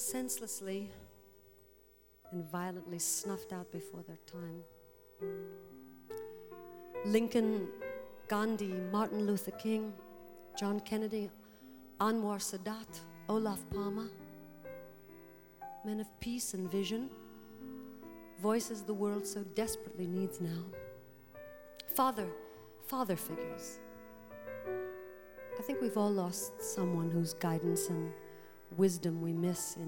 senselessly and violently snuffed out before their time. Lincoln, Gandhi, Martin Luther King, John Kennedy, Anwar Sadat, Olaf Palme, men of peace and vision, voices the world so desperately needs now. Father figures. I think we've all lost someone whose guidance and wisdom we miss in